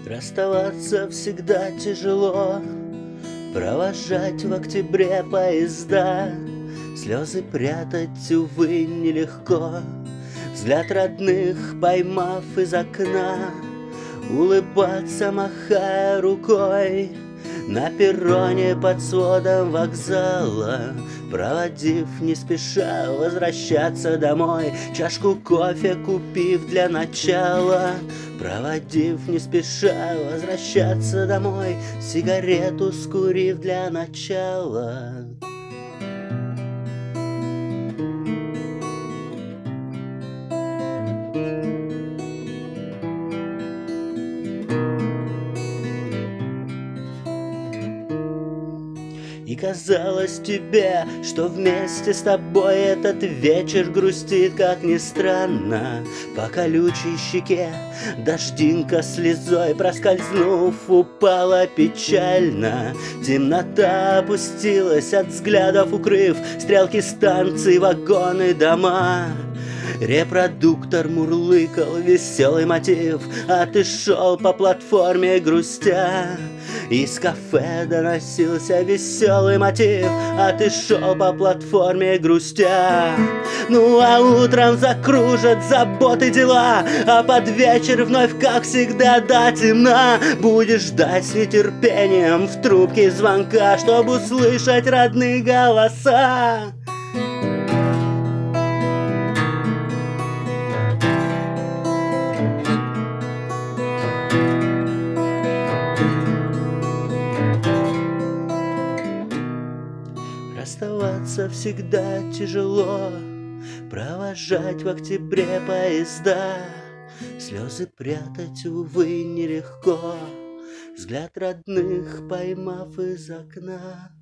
Расставаться всегда тяжело, провожать в октябре поезда, слезы прятать, увы, нелегко. Взгляд родных поймав из окна, улыбаться, махая рукой. На перроне под сводом вокзала, проводив не спеша возвращаться домой, чашку кофе купив для начала, проводив не спеша возвращаться домой, сигарету скурив для начала. И казалось тебе, что вместе с тобой этот вечер грустит, как ни странно. По колючей щеке дождинка слезой, проскользнув, упала печально. Темнота опустилась от взглядов, укрыв стрелки станций, вагоны, дома. Репродуктор мурлыкал веселый мотив, а ты шел по платформе грустя. Из кафе доносился веселый мотив, а ты шел по платформе грустя. Ну а утром закружат заботы, дела, а под вечер вновь, как всегда, до темна будешь ждать с нетерпением в трубке звонка, чтобы услышать родные голоса. Расставаться всегда тяжело, провожать в октябре поезда, слезы прятать, увы, нелегко, взгляд родных поймав из окна.